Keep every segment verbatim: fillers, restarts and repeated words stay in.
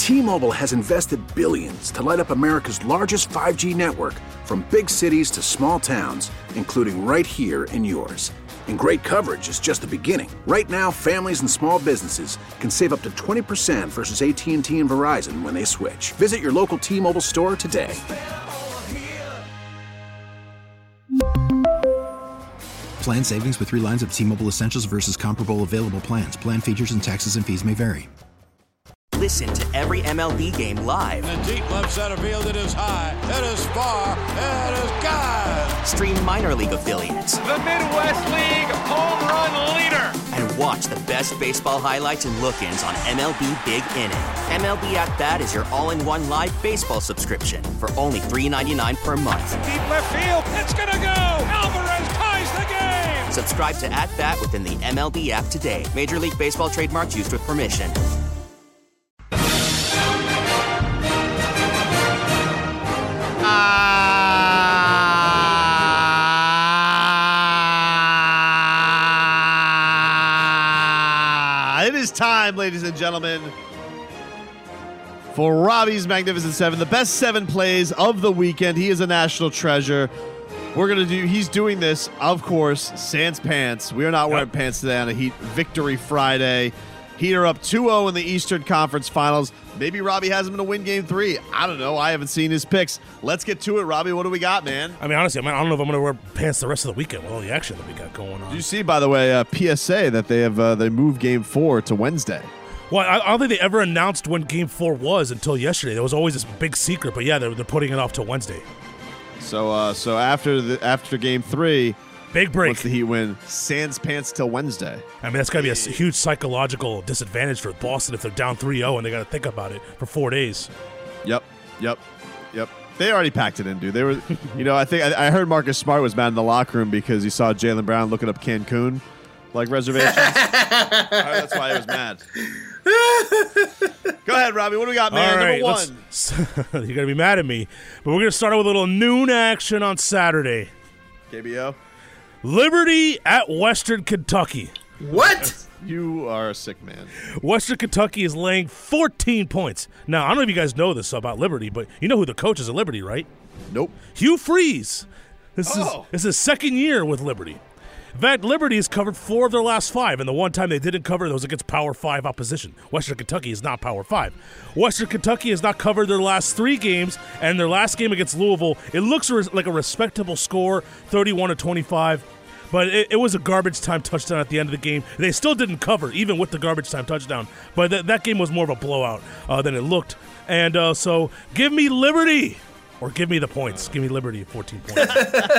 T-Mobile has invested billions to light up America's largest five G network, from big cities to small towns, including right here in yours. And great coverage is just the beginning. Right now, families and small businesses can save up to twenty percent versus A T and T and Verizon when they switch. Visit your local T-Mobile store today. Plan savings with three lines of T-Mobile Essentials versus comparable available plans. Plan features and taxes and fees may vary. Listen to every M L B game live. In the deep left center field, it is high, it is far, it is gone. Stream minor league affiliates. The Midwest League home run leader. And watch the best baseball highlights and look-ins on M L B Big Inning. M L B At Bat is your all-in-one live baseball subscription for only three dollars and ninety-nine cents per month. Deep left field, it's gonna go. Alvarez ties the game. Subscribe to At Bat within the M L B app today. Major League Baseball trademarks used with permission. It is time, ladies and gentlemen, for Robbie's Magnificent Seven, the best seven plays of the weekend. He is a national treasure. We're going to do, he's doing this, of course, sans pants. We are not wearing pants today on a Heat Victory Friday. Heat are up two oh in the Eastern Conference Finals. Maybe Robbie has him to win game three. I don't know. I haven't seen his picks. Let's get to it, Robbie. What do we got, man? I mean, honestly, I, mean, I don't know if I'm going to wear pants the rest of the weekend with all the action that we got going on. Did you see, by the way, uh, P S A that they have uh, they moved game four to Wednesday? Well, I, I don't think they ever announced when game four was until yesterday. There was always this big secret, but yeah, they're, they're putting it off to Wednesday. So uh, so after the after game three, big break. Once the Heat win, sans pants till Wednesday. I mean, that's got to be a huge psychological disadvantage for Boston if they're down three oh and they got to think about it for four days. Yep, yep, yep. They already packed it in, dude. They were, you know, I think I, I heard Marcus Smart was mad in the locker room because he saw Jaylen Brown looking up Cancun, like reservations. That's why he was mad. Go ahead, Robbie. What do we got, man? All right, Number one. You're going to be mad at me, but we're going to start out with a little noon action on Saturday. K B O? Liberty at Western Kentucky. What? You are a sick man. Western Kentucky is laying fourteen points. Now, I don't know if you guys know this about Liberty, but you know who the coach is at Liberty, right? Nope. Hugh Freeze. This oh. is this is his second year with Liberty. In fact, Liberty has covered four of their last five, and the one time they didn't cover, that was against Power Five opposition. Western Kentucky is not Power Five. Western Kentucky has not covered their last three games, and their last game against Louisville, it looks like a respectable score, thirty-one to twenty-five. But it, it was a garbage time touchdown at the end of the game. They still didn't cover, even with the garbage time touchdown. But th- that game was more of a blowout uh, than it looked. And uh, so give me Liberty, or give me the points. Give me Liberty at fourteen points.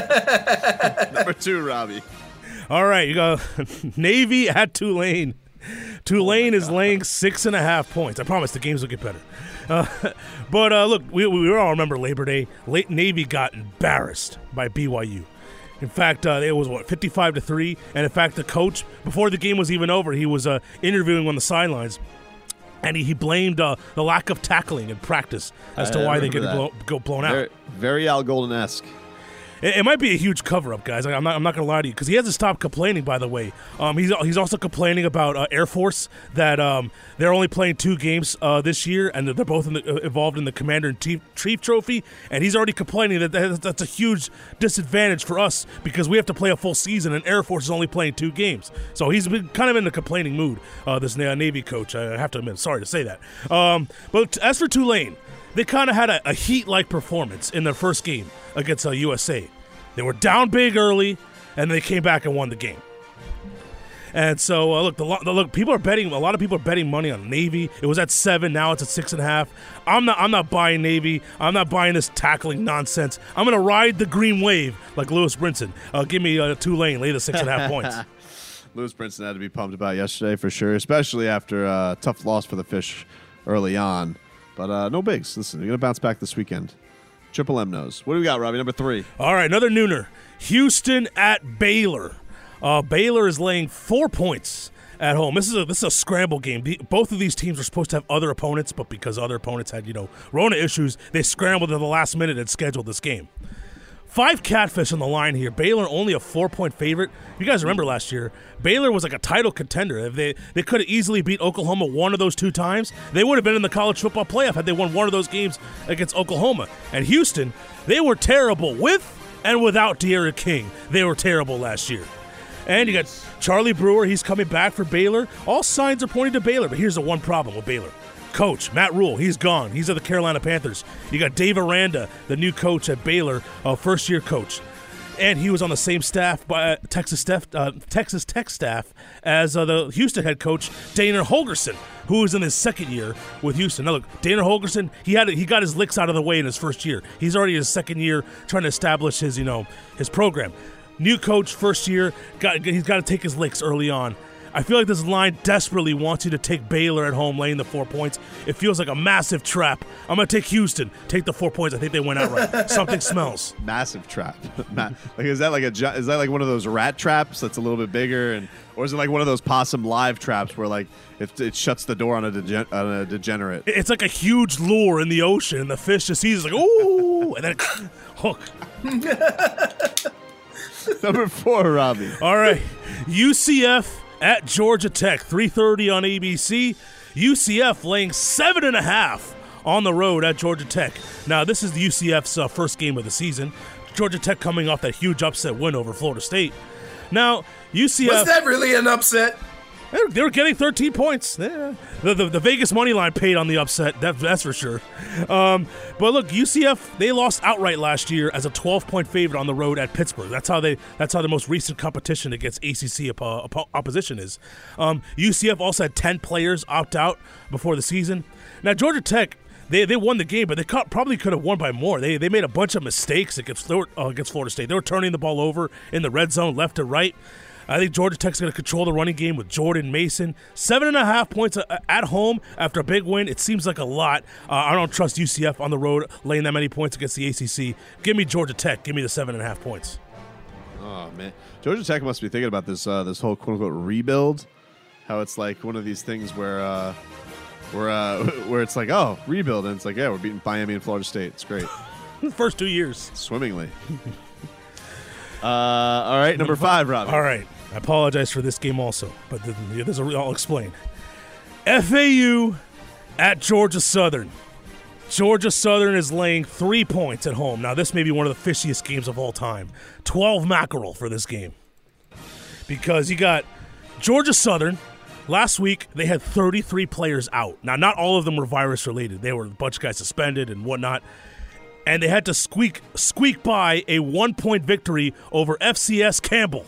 Number two, Robbie. All right, you got Navy at Tulane. Tulane oh is laying six and a half points. I promise the games will get better. Uh, but uh, look, we, we all remember Labor Day. Late Navy got embarrassed by B Y U. In fact, uh, it was, what, fifty-five to three? And, in fact, the coach, before the game was even over, he was uh, interviewing on the sidelines, and he, he blamed uh, the lack of tackling in practice as to I why they get blow, go blown out. Very, very Al Golden-esque. It, it might be a huge cover-up, guys. I'm not, I'm not going to lie to you, because he hasn't stopped complaining, by the way. Um, he's he's also complaining about uh, Air Force, that um, they're only playing two games uh, this year, and they're both in the, uh, involved in the Commander-in-Chief Chief Trophy, and he's already complaining that that that's a huge disadvantage for us because we have to play a full season, and Air Force is only playing two games. So he's been kind of in a complaining mood, uh, this Navy coach, I have to admit. Sorry to say that. Um, but as for Tulane, they kind of had a, a Heat-like performance in their first game against uh, U S A. They were down big early, and they came back and won the game. And so, uh, look, the, the look, people are betting. A lot of people are betting money on Navy. It was at seven. Now it's at six and a half. I'm not. I'm not buying Navy. I'm not buying this tackling nonsense. I'm going to ride the green wave like Lewis Brinson. Uh, give me uh, Tulane. Lay the six and a half points. Lewis Brinson had to be pumped about yesterday for sure, especially after a tough loss for the Fish early on. But uh, no bigs. Listen, you're going to bounce back this weekend. Triple M knows. What do we got, Robbie? Number three. All right, another nooner. Houston at Baylor. Uh, Baylor is laying four points at home. This is a this is a scramble game. The, both of these teams are supposed to have other opponents, but because other opponents had, you know, Rona issues, they scrambled at the last minute and scheduled this game. Five catfish on the line here. Baylor only a four-point favorite. You guys remember last year, Baylor was like a title contender. If they they could have easily beat Oklahoma one of those two times, they would have been in the college football playoff had they won one of those games against Oklahoma. And Houston, they were terrible with and without De'Aaron King. They were terrible last year. And you got Charlie Brewer. He's coming back for Baylor. All signs are pointing to Baylor, but here's the one problem with Baylor. Coach, Matt Rule, he's gone. He's at the Carolina Panthers. You got Dave Aranda, the new coach at Baylor, uh, first-year coach. And he was on the same staff, by uh, Texas, staff, uh, Texas Tech staff, as uh, the Houston head coach, Dana Holgorsen, who is in his second year with Houston. Now, look, Dana Holgorsen, he had he got his licks out of the way in his first year. He's already in his second year trying to establish his, you know, his program. New coach, first year, got, he's got to take his licks early on. I feel like this line desperately wants you to take Baylor at home laying the four points. It feels like a massive trap. I'm going to take Houston. Take the four points. I think they went out right. Something smells. Massive trap. like, is that like a is that like one of those rat traps that's a little bit bigger, and or is it like one of those possum live traps where like if it shuts the door on a, degen- on a degenerate? It's like a huge lure in the ocean, and the fish just sees it like ooh, and then it, hook. Number four, Robbie. All right, U C F at Georgia Tech, three thirty on A B C. U C F laying seven and a half on the road at Georgia Tech. Now, this is the U C F's uh, first game of the season. Georgia Tech coming off that huge upset win over Florida State. Now, U C F... Was that really an upset? They were, they were getting thirteen points. Yeah. The, the the Vegas money line paid on the upset, that, that's for sure. Um, but look, U C F, they lost outright last year as a twelve-point favorite on the road at Pittsburgh. That's how they. That's how the most recent competition against A C C op- op- opposition is. Um, U C F also had ten players opt out before the season. Now, Georgia Tech, They they won the game, but they co- probably could have won by more. They they made a bunch of mistakes against Florida, uh, against Florida State. They were turning the ball over in the red zone, left to right. I think Georgia Tech's going to control the running game with Jordan Mason. Seven and a half points at home after a big win. It seems like a lot. Uh, I don't trust U C F on the road laying that many points against the A C C. Give me Georgia Tech. Give me the seven and a half points. Oh man, Georgia Tech must be thinking about this uh, this whole quote unquote rebuild. How it's like one of these things where uh, where uh, where it's like oh rebuild, and it's like yeah we're beating Miami and Florida State. It's great. First two years swimmingly. uh, all right, number five, Rob. All right. I apologize for this game also, but this will I'll explain. F A U at Georgia Southern. Georgia Southern is laying three points at home. Now, this may be one of the fishiest games of all time. twelve mackerel for this game. Because you got Georgia Southern. Last week, they had thirty-three players out. Now, not all of them were virus-related. They were a bunch of guys suspended and whatnot. And they had to squeak, squeak by a one-point victory over F C S Campbell.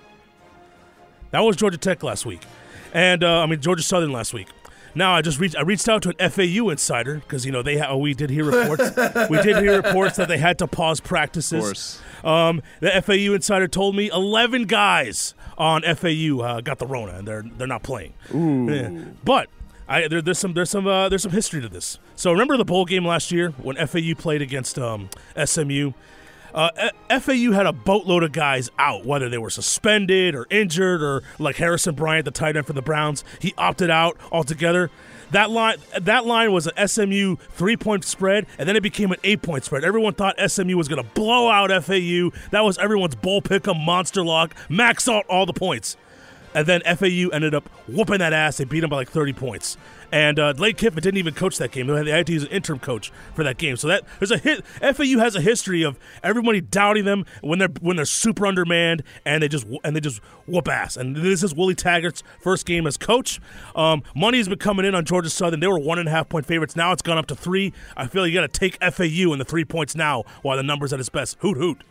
That was Georgia Tech last week, and uh, I mean Georgia Southern last week. Now I just reached I reached out to an F A U insider because you know they ha- oh, we did hear reports we did hear reports that they had to pause practices. Of course. Um, the F A U insider told me eleven guys on F A U uh, got the Rona and they're they're not playing. Ooh. Yeah. But I, there, there's some there's some uh, there's some history to this. So remember the bowl game last year when F A U played against um, S M U. Uh, F A U had a boatload of guys out, whether they were suspended or injured or like Harrison Bryant, the tight end for the Browns. He opted out altogether. That line that line was an S M U three-point spread, and then it became an eight-point spread. Everyone thought S M U was going to blow out F A U. That was everyone's bowl pick-em, monster lock, max out all the points. And then F A U ended up whooping that ass. They beat them by like thirty points. And uh, Lane Kiffin didn't even coach that game. They had, they had to use an interim coach for that game. So that there's a hit. F A U has a history of everybody doubting them when they're when they're super undermanned and they just and they just whoop ass. And this is Willie Taggart's first game as coach. Um, money's been coming in on Georgia Southern. They were one and a half point favorites. Now it's gone up to three. I feel you got to take F A U in the three points now while the number's at its best. Hoot hoot.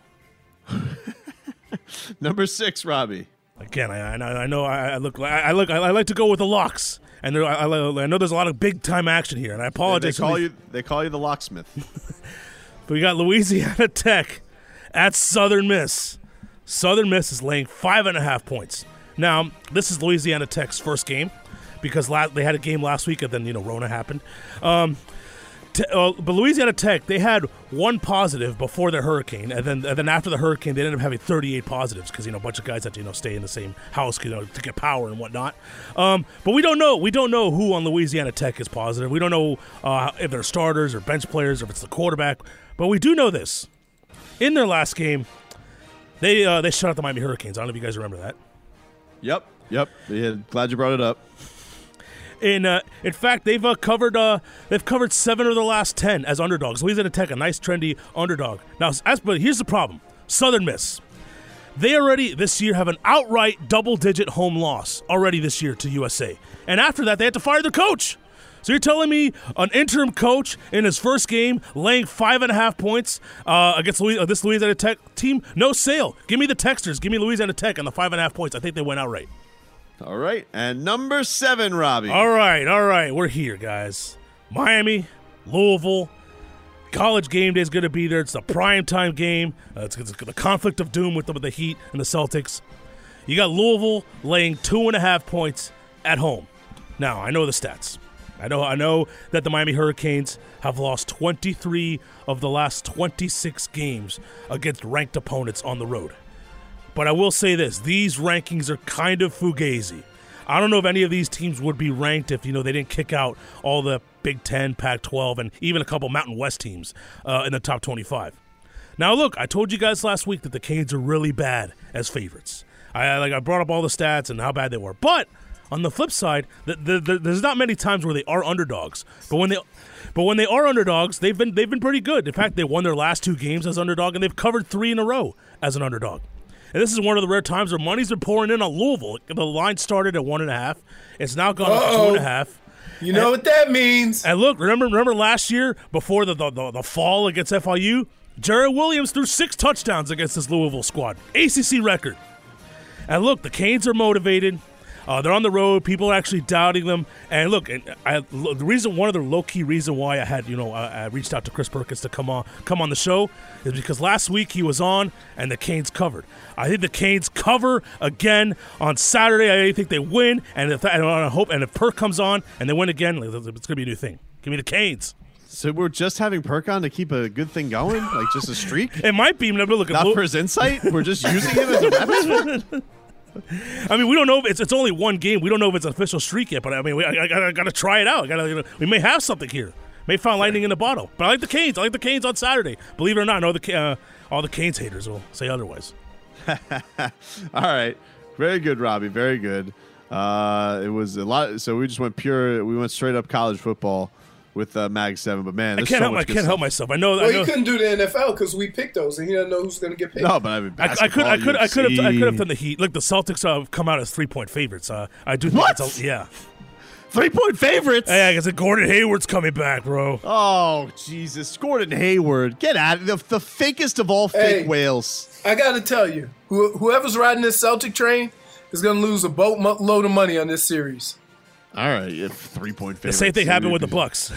Number six, Robbie. Again, I, I, I know I, I look I look I like to go with the locks, and there, I, I know there's a lot of big time action here, and I apologize. They call you they call you the locksmith. But we got Louisiana Tech at Southern Miss. Southern Miss is laying five and a half points. Now this is Louisiana Tech's first game because last, they had a game last week, and then you know Rona happened. Um, T- uh, but Louisiana Tech, they had one positive before the hurricane, and then and then after the hurricane, they ended up having thirty-eight positives because you know a bunch of guys had to you know stay in the same house you know to get power and whatnot. Um, but we don't know we don't know who on Louisiana Tech is positive. We don't know uh, if they're starters or bench players or if it's the quarterback. But we do know this: in their last game, they uh, they shut out the Miami Hurricanes. I don't know if you guys remember that. Yep, yep. Yeah, glad you brought it up. In uh, in fact, they've uh, covered uh, they've covered seven of the last ten as underdogs. Louisiana Tech, a nice trendy underdog. Now, as but here's the problem: Southern Miss. They already this year have an outright double-digit home loss already this year to U S A, and after that, they had to fire their coach. So you're telling me an interim coach in his first game laying five and a half points uh, against Louis- uh, this Louisiana Tech team? No sale. Give me the Texters. Give me Louisiana Tech and the five and a half points. I think they went outright. All right, and number seven, Robbie. All right, all right, we're here, guys. Miami, Louisville, College game day is going to be there. It's the primetime game. Uh, it's, it's the conflict of doom with the, with the Heat and the Celtics. You got Louisville laying two and a half points at home. Now, I know the stats. I know, I know that the Miami Hurricanes have lost twenty-three of the last twenty-six games against ranked opponents on the road. But I will say this, these rankings are kind of fugazi. I don't know if any of these teams would be ranked if, you know, they didn't kick out all the Big Ten, Pac twelve, and even a couple Mountain West teams uh, in the top twenty-five. Now, look, I told you guys last week that the Canes are really bad as favorites. I like I brought up all the stats and how bad they were. But on the flip side, the, the, the, there's not many times where they are underdogs. But when they but when they are underdogs, they've been they've been pretty good. In fact, they won their last two games as underdog, and they've covered three in a row as an underdog. And this is one of the rare times where money's been pouring in on Louisville. The line started at one and a half. It's now gone up to two and a half. You know and, what that means. And look, remember remember last year before the, the, the, the fall against F I U? Jared Williams threw six touchdowns against this Louisville squad. A C C record. And look, the Canes are motivated. Uh, they're on the road. People are actually doubting them. And look, and I, the reason, one of the low-key reason why I had, you know, I, I reached out to Chris Perkins to come on, come on the show is because last week he was on and the Canes covered. I think the Canes cover again on Saturday. I think they win, and if and I hope, and if Perk comes on and they win again, it's going to be a new thing. Give me the Canes. So we're just having Perk on to keep a good thing going, like just a streak. It might be. Look, not for his insight. We're just using him as a reference. I mean, we don't know if it's it's only one game. We don't know if it's an official streak yet. But I mean, we, I, I, I got to try it out. I gotta, you know, we may have something here. May find lightning in the bottle. But I like the Canes. I like the Canes on Saturday. Believe it or not, I know the uh, all the Canes haters will say otherwise. All right, very good, Robbie. Very good. Uh, it was a lot. So we just went pure. We went straight up college football with uh, Mag Seven. But man, I can't so help. much I can't stuff. help myself. I know. Well, I know. you couldn't do the N F L because we picked those, and he doesn't know who's going to get paid. No, but I mean, I, I could. I could. I could have. I could have done the Heat. Heat. Look, the Celtics have come out as three point favorites. Uh, I do think What? it's a, yeah. Three point favorites. Yeah, I guess Gordon Hayward's coming back, bro. Oh Jesus, Gordon Hayward, get out of the, the fakest of all fake Hey. whales. I got to tell you, who, whoever's riding this Celtic train is going to lose a boatload of money on this series. All right, if three point The favorites. same thing happened with the Bucks.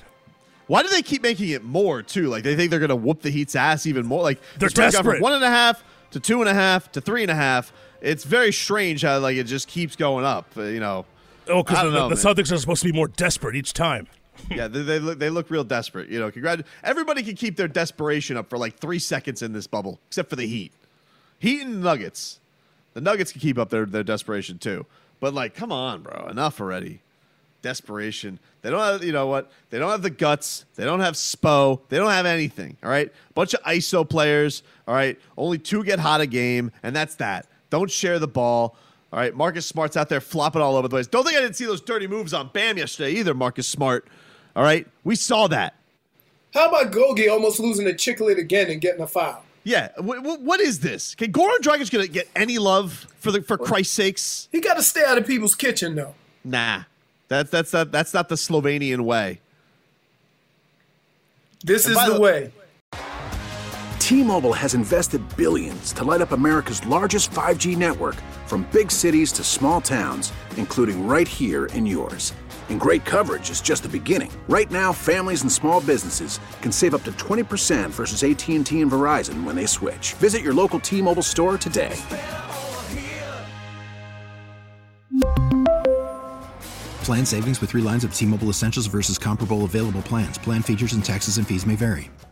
Why do they keep making it more too? Like they think they're going to whoop the Heat's ass even more. Like They're the spread's gone from desperate. one and a half to two and a half to three and a half. It's very strange how like it just keeps going up. Uh, you know. Oh, I because don't the, know, the man. Celtics are supposed to be more desperate each time. Yeah, they, they look they look real desperate. You know, congrat- everybody can keep their desperation up for like three seconds in this bubble, except for the Heat. Heat and Nuggets. The Nuggets can keep up their, their desperation too. But like, come on, bro, enough already. Desperation. They don't have, you know what? They don't have the guts. They don't have Spo. They don't have anything. All right, bunch of I S O players. All right, only two get hot a game, and that's that. Don't share the ball. All right, Marcus Smart's out there flopping all over the place. Don't think I didn't see those dirty moves on Bam yesterday either, Marcus Smart. All right, we saw that. How about Gogi almost losing to Chicklet again and getting a foul? Yeah, w- w- what is this? Can Goran Dragic gonna get any love for the for Christ's sakes? He got to stay out of people's kitchen, though. Nah, that's that's not that's not the Slovenian way. This And is by the the- way. T-Mobile has invested billions to light up America's largest five G network, from big cities to small towns, including right here in yours. And great coverage is just the beginning. Right now, families and small businesses can save up to twenty percent versus A T and T and Verizon when they switch. Visit your local T-Mobile store today. Plan savings with three lines of T-Mobile Essentials versus comparable available plans. Plan features and taxes and fees may vary.